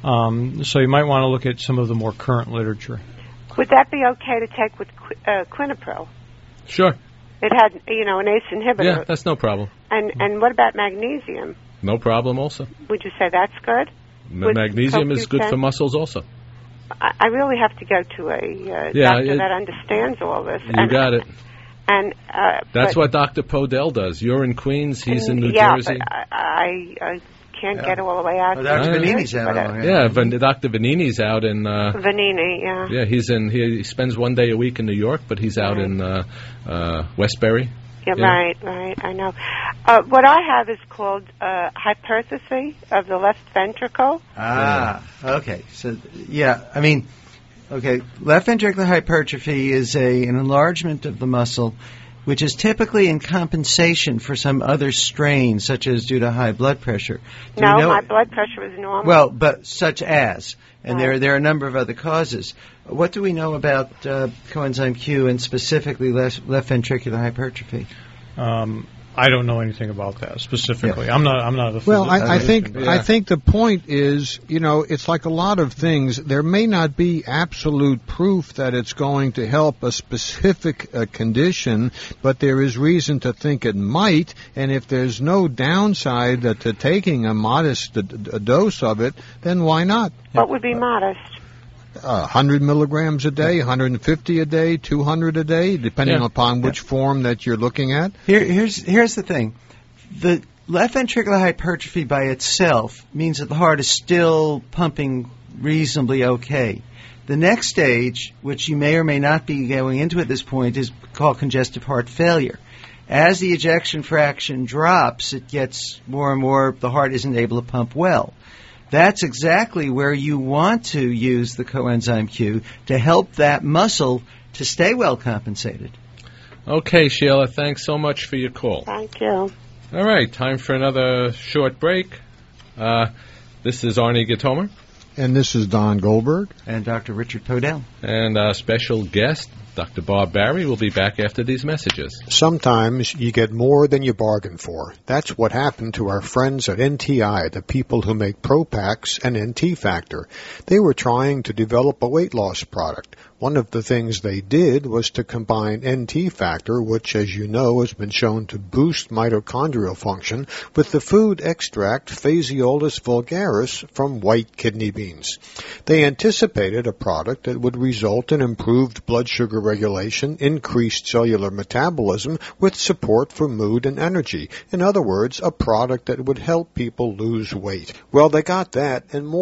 Um, so you might want to look at some of the more current literature. Would that be okay to take with qui- uh, quinapril? Sure. It had, you know, an A C E inhibitor. Yeah, that's no problem. And and what about magnesium? No problem also. Would you say that's good? Ma- With Magnesium co is good Q ten? for muscles also. I, I really have to go to a uh, Yeah, doctor it- that understands all this. You and, got it. And uh, That's but, what Doctor Podell does. You're in Queens, he's in New yeah, Jersey. but I, I, I can't Yeah. get all the way out. Well, to Doctor New Vanini's Jersey, out but, uh, on Yeah, Van- Doctor Vanini's out in. Uh, Vanini, yeah. yeah, he's in. He, he spends one day a week in New York, but he's out Right. in uh, uh, Westbury. Yeah, Yeah. right, right. I know. Uh, what I have is called uh, hypertrophy of the left ventricle. Ah, okay. So, yeah, I mean, okay, left ventricular hypertrophy is a an enlargement of the muscle, which is typically in compensation for some other strain, such as due to high blood pressure. Do No, we know- my blood pressure is normal. Well, but such as, and Right. there there are a number of other causes. What do we know about uh, coenzyme Q and specifically left, left ventricular hypertrophy? Um, I don't know anything about that specifically. I'm not. I'm not a Well, physician. I, I think Yeah. I think the point is, you know, it's like a lot of things. There may not be absolute proof that it's going to help a specific uh, condition, but there is reason to think it might. And if there's no downside uh, to taking a modest uh, d- a dose of it, then why not? What would be modest? Uh, one hundred milligrams a day, one hundred fifty a day, two hundred a day, depending Yeah. upon which form that you're looking at. Here, here's here's the thing: the left ventricular hypertrophy by itself means that the heart is still pumping reasonably okay. The next stage, which you may or may not be going into at this point, is called congestive heart failure. As the ejection fraction drops, it gets more and more, the heart isn't able to pump well. That's exactly where you want to use the coenzyme Q to help that muscle to stay well compensated. Okay, Sheila, thanks so much for your call. Thank you. All right, time for another short break. Uh, this is Arnie Gatomer. And this is Don Goldberg. And Doctor Richard Podell. And our special guest, Doctor Bob Barry, will be back after these messages. Sometimes you get more than you bargain for. That's what happened to our friends at N T I, the people who make Propax and N T Factor. They were trying to develop a weight loss product. One of the things they did was to combine N T Factor, which, as you know, has been shown to boost mitochondrial function, with the food extract Phaseolus vulgaris from white kidney beans. They anticipated a product that would result in improved blood sugar regulation, increased cellular metabolism, with support for mood and energy. In other words, a product that would help people lose weight. Well, they got that and more.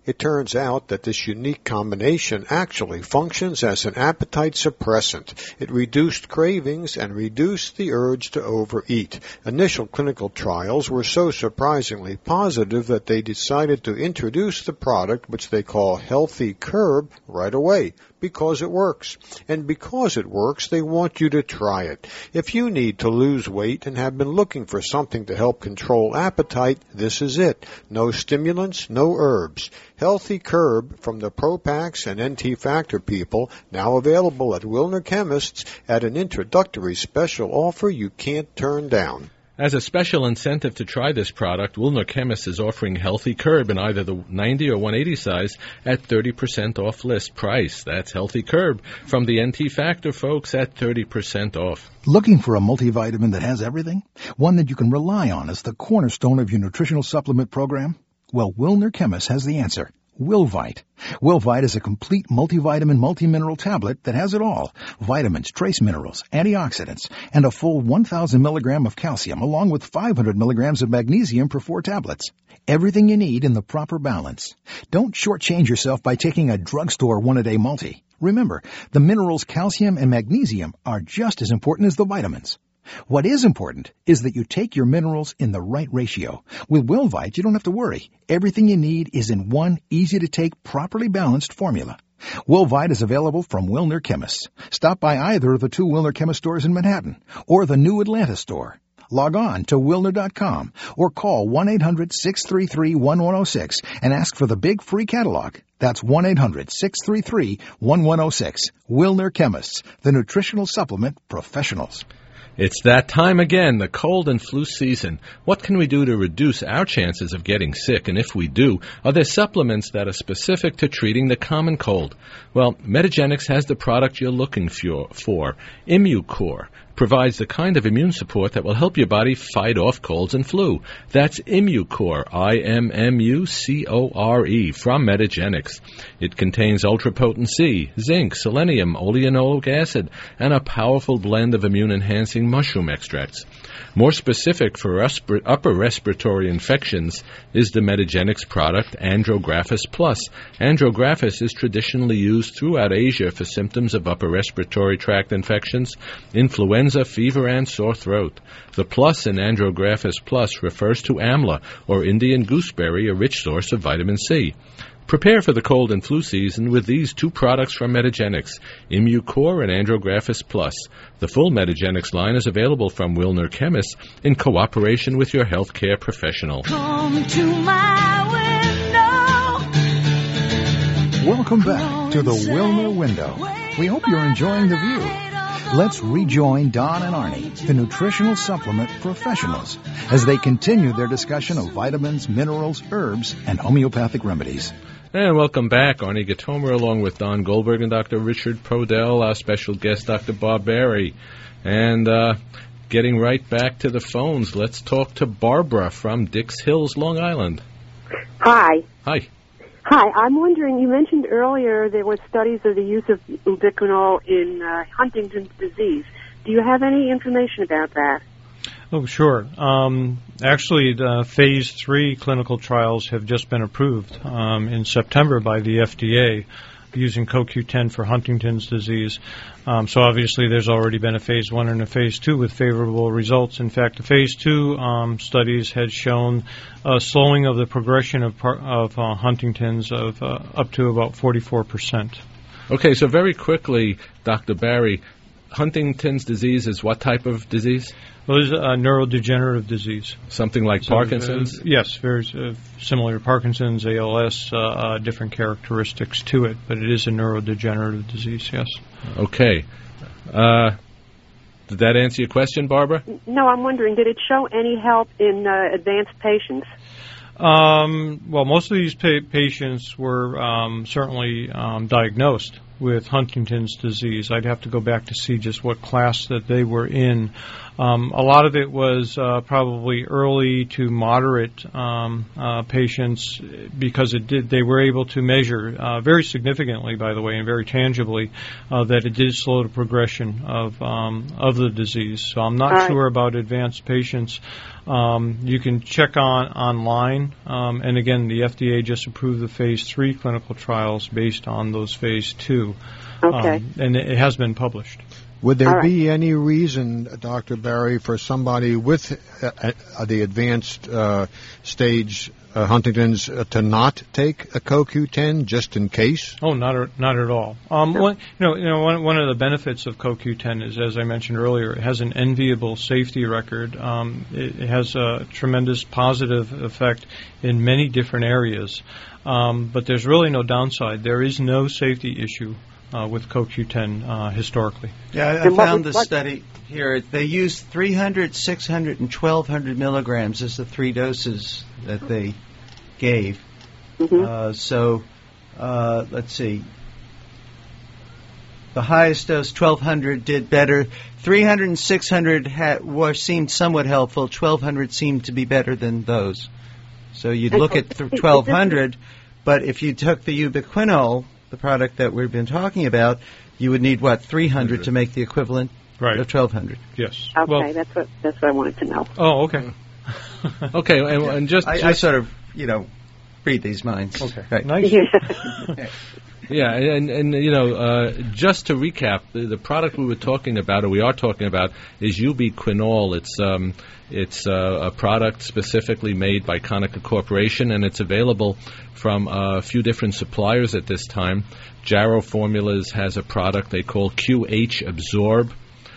It turns out that this unique combination actually functions as an appetite suppressant. It reduced cravings and reduced the urge to overeat. Initial clinical trials were so surprisingly positive that they decided to introduce the product, which they call Healthy Curb, right away. Because it works. And because it works, they want you to try it. If you need to lose weight and have been looking for something to help control appetite, this is it. No stimulants, no herbs. Healthy Curb from the Propax and N T Factor people, now available at Wilner Chemists at an introductory special offer you can't turn down. As a special incentive to try this product, Wilner Chemists is offering Healthy Curb in either the ninety or one eighty size at thirty percent off list price. That's Healthy Curb from the N T Factor folks at thirty percent off. Looking for a multivitamin that has everything? One that you can rely on as the cornerstone of your nutritional supplement program? Well, Wilner Chemists has the answer. Wilvite. Wilvite is a complete multivitamin multimineral tablet that has it all. Vitamins, trace minerals, antioxidants, and a full one thousand milligrams of calcium along with five hundred milligrams of magnesium per four tablets. Everything you need in the proper balance. Don't shortchange yourself by taking a drugstore one-a-day multi. Remember, the minerals calcium and magnesium are just as important as the vitamins. What is important is that you take your minerals in the right ratio. With Wilvite, you don't have to worry. Everything you need is in one easy-to-take, properly balanced formula. Wilvite is available from Wilner Chemists. Stop by either of the two Wilner Chemist stores in Manhattan or the new Atlanta store. Log on to Wilner dot com or call one eight hundred six three three one one zero six and ask for the big free catalog. That's one eight hundred six three three one one zero six. Wilner Chemists, the nutritional supplement professionals. It's that time again, the cold and flu season. What can we do to reduce our chances of getting sick? And if we do, are there supplements that are specific to treating the common cold? Well, Metagenics has the product you're looking for, for Immucor. Provides the kind of immune support that will help your body fight off colds and flu. That's Immucor, I M M U C O R E, from Metagenics. It contains ultra-potent C, zinc, selenium, oleanolic acid, and a powerful blend of immune-enhancing mushroom extracts. More specific for resp- upper respiratory infections is the Metagenics product Andrographis Plus. Andrographis is traditionally used throughout Asia for symptoms of upper respiratory tract infections, influenza, fever, and sore throat. The plus in Andrographis Plus refers to amla, or Indian gooseberry, a rich source of vitamin C. Prepare for the cold and flu season with these two products from Metagenics, Immucor and Andrographis Plus. The full Metagenics line is available from Wilner Chemists in cooperation with your healthcare professional. Come to my window. Welcome back to the Wilner Window. We hope you're enjoying the view. Let's rejoin Don and Arnie, the nutritional supplement professionals, as they continue their discussion of vitamins, minerals, herbs, and homeopathic remedies. And welcome back, Arnie Gatomer, along with Don Goldberg and Doctor Richard Podell, our special guest, Doctor Bob Barry. And uh, getting right back to the phones, let's talk to Barbara from Dix Hills, Long Island. Hi. Hi. Hi, I'm wondering, you mentioned earlier there were studies of the use of ubiquinol in uh, Huntington's disease. Do you have any information about that? Oh, sure. Um, actually, the phase three clinical trials have just been approved um, in September by the F D A using C O Q ten for Huntington's disease. Um, so obviously there's already been a phase one and a phase two with favorable results. In fact, the phase two um, studies had shown a slowing of the progression of, par- of uh, Huntington's of uh, up to about forty-four percent. Okay, so very quickly, Doctor Barry, Huntington's disease is what type of disease? Well, it's a neurodegenerative disease. Something like so, Parkinson's? Uh, yes, very uh, similar to Parkinson's, A L S, uh, uh, different characteristics to it, but it is a neurodegenerative disease, yes. Okay. Uh, did that answer your question, Barbara? No, I'm wondering, did it show any help in uh, advanced patients? Um, well, most of these pa- patients were um, certainly um, diagnosed with Huntington's disease. I'd have to go back to see just what class that they were in. Um, a lot of it was uh, probably early to moderate um, uh, patients because it did. They were able to measure uh, very significantly, by the way, and very tangibly uh, that it did slow the progression of um, of the disease. So I'm not All sure right. about advanced patients. Um, you can check on online, um, and again, the F D A just approved the phase three clinical trials based on those phase two, Okay. um, and it has been published. Would there All right. be any reason, Doctor Barry, for somebody with uh, uh, the advanced uh, stage uh, Huntington's uh, to not take a C O Q ten just in case? Oh, not at, not at all. Um, one, you know, you know, one, one of the benefits of C O Q ten is, as I mentioned earlier, it has an enviable safety record. Um, it, it has a tremendous positive effect in many different areas, um, but there's really no downside. There is no safety issue uh, with C O Q ten uh, historically. Yeah, I, I And what found was- the what- study here. They used three hundred, six hundred, and twelve hundred milligrams as the three doses that they gave. Mhm. Uh, so, uh, let's see. The highest dose, twelve hundred, did better. three hundred and six hundred ha- were, seemed somewhat helpful. twelve hundred seemed to be better than those. So you'd And look so- at th- is this- twelve hundred, but if you took the ubiquinol, the product that we've been talking about, you would need, what, three hundred to make the equivalent Right. of twelve hundred. Yes. Okay, Well, that's what that's what I wanted to know. oh, okay. Okay, and, and just, I, just I sort of, you know, read these minds. Okay. Right. Nice. Yeah, and, and you know, uh, just to recap, the, the product we were talking about, or we are talking about, is ubiquinol. It's um, it's uh, a product specifically made by Konica Corporation, and it's available from uh, a few different suppliers at this time. Jarrow Formulas has a product they call Q H Absorb.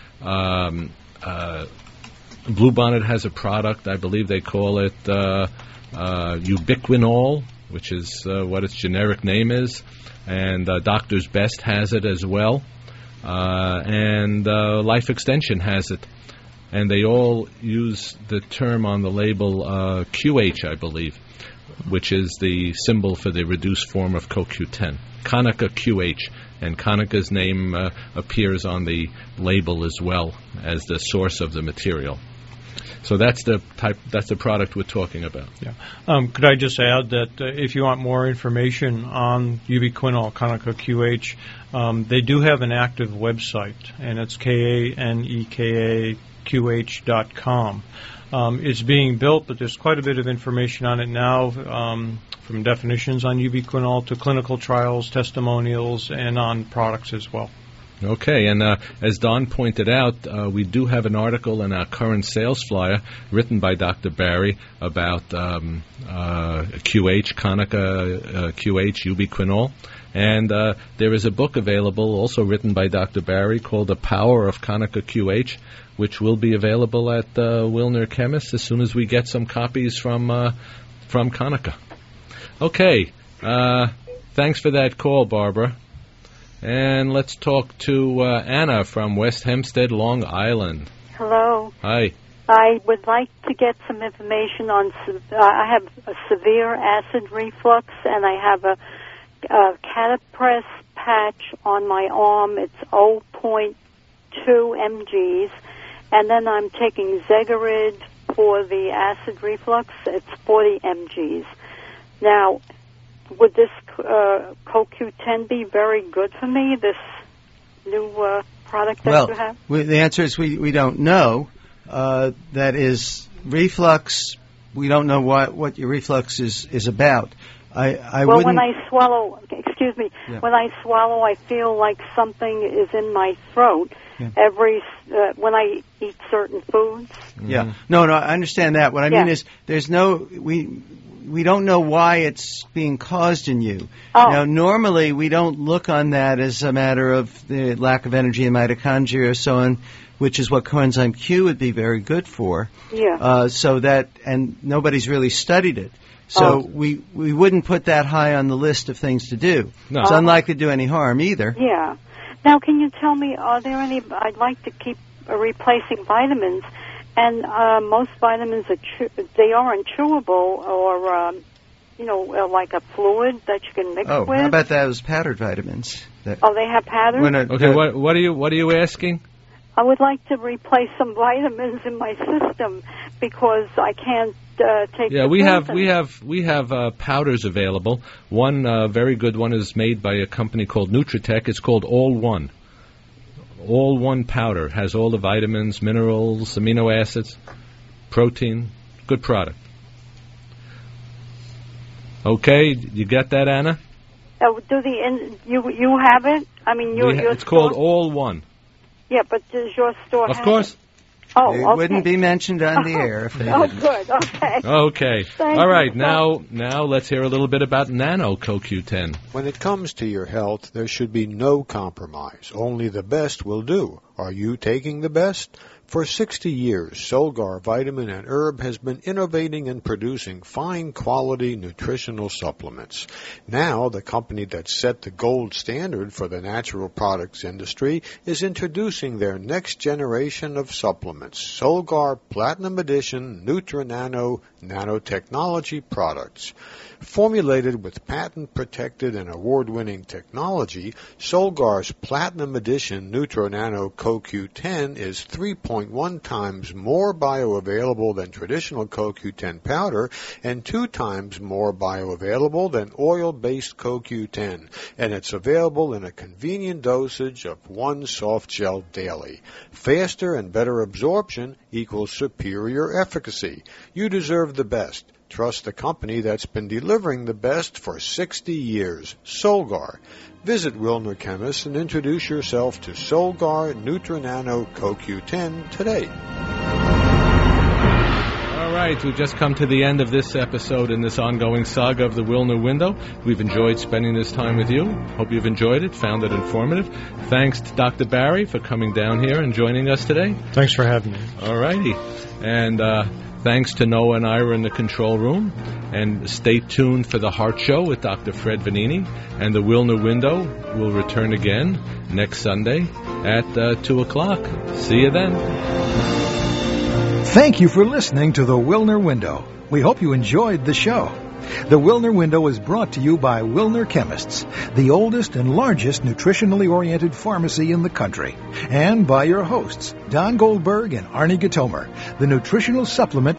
Um, uh, Bluebonnet has a product, I believe they call it uh, uh, Ubiquinol, which is uh, what its generic name is. And uh, Doctor's Best has it as well, uh, and uh, Life Extension has it, and they all use the term on the label uh, Q H, I believe, which is the symbol for the reduced form of C O Q ten, Konica Q H, and Konica's name uh, appears on the label as well as the source of the material. So that's the type. That's the product we're talking about. Yeah. Um, could I just add that uh, if you want more information on ubiquinol, Konica Q H, um, they do have an active website, and it's K A N E K A Q H dot com. Um, it's being built, but there's quite a bit of information on it now, um, from definitions on ubiquinol to clinical trials, testimonials, and on products as well. Okay, and uh, as Don pointed out, uh, we do have an article in our current sales flyer written by Doctor Barry about um, uh, Q H, Konica uh, Q H, ubiquinol. And uh, there is a book available also written by Doctor Barry called The Power of Konica Q H, which will be available at uh, Wilner Chemists as soon as we get some copies from, uh, from Konica. Okay, uh, thanks for that call, Barbara. And let's talk to uh, Anna from West Hempstead, Long Island. Hello. Hi. I would like to get some information on. se- Uh, I have a severe acid reflux, and I have a, a Catapress patch on my arm. It's zero point two milligrams, and then I'm taking Zegerid for the acid reflux. It's forty milligrams. Now, would this uh, C O Q ten be very good for me, this new uh, product that Well, you have? we, the answer is we, we don't know. Uh, that is, reflux, we don't know what, what your reflux is, is about. I, I well, wouldn't... when I swallow, excuse me, Yeah. when I swallow, I feel like something is in my throat. Yeah. Every uh, when I eat certain foods. Yeah. No, no, I understand that. What I Yeah. mean is there's no... we. We don't know why it's being caused in you. Oh. Now, normally we don't look on that as a matter of the lack of energy in mitochondria or so on, which is what coenzyme Q would be very good for. Yeah. Uh, so that, and nobody's really studied it. So Oh. we, we wouldn't put that high on the list of things to do. No. It's Oh. unlikely to do any harm either. Yeah. Now, can you tell me, are there any? I'd like to keep uh, replacing vitamins, and uh, most vitamins are chew- they aren't chewable, or um, you know, uh, like a fluid that you can mix Oh, with? how about those powdered vitamins? That Oh, they have patterns? when a, Okay, the- what what are you what are you asking? I would like to replace some vitamins in my system because I can't uh, take Yeah, the we have Prufen. we have we have uh, powders available. One uh, very good one is made by a company called Nutritech. It's called All One. All One powder has all the vitamins, minerals, amino acids, protein. Good product. Okay, you get that, Anna? Uh, do the in, you you have it? I mean, your We ha- your it's store, called All One. Yeah, but does your store Of have course. it? Oh, it okay. wouldn't be mentioned on the air if they Oh, didn't. good. Okay. Okay. Thank All you. right. Now, now let's hear a little bit about Nano Co Q ten. When it comes to your health, there should be no compromise. Only the best will do. Are you taking the best? For sixty years, Solgar Vitamin and Herb has been innovating and producing fine-quality nutritional supplements. Now, the company that set the gold standard for the natural products industry is introducing their next generation of supplements, Solgar Platinum Edition Nutri-Nano nanotechnology products. Formulated with patent-protected and award-winning technology, Solgar's Platinum Edition Nutri-Nano Co Q ten is three point one times more bioavailable than traditional Co Q ten powder and two times more bioavailable than oil-based Co Q ten, and it's available in a convenient dosage of one soft gel daily. Faster and better absorption equals superior efficacy. You deserve the best. Trust the company that's been delivering the best for sixty years, Solgar. Visit Wilner Chemist and introduce yourself to Solgar Nutri-Nano Co Q ten today. All right, we've just come to the end of this episode in this ongoing saga of the Wilner Window. We've enjoyed spending this time with you. Hope you've enjoyed it, found it informative. Thanks to Doctor Barry for coming down here and joining us today. Thanks for having me. All righty. And uh, thanks to Noah and Ira in the control room. And stay tuned for the Heart Show with Doctor Fred Vanini. And the Wilner Window will return again next Sunday at uh, two o'clock. See you then. Thank you for listening to the Wilner Window. We hope you enjoyed the show. The Wilner Window is brought to you by Wilner Chemists, the oldest and largest nutritionally oriented pharmacy in the country, and by your hosts, Don Goldberg and Arnie Gatomer, the nutritional supplement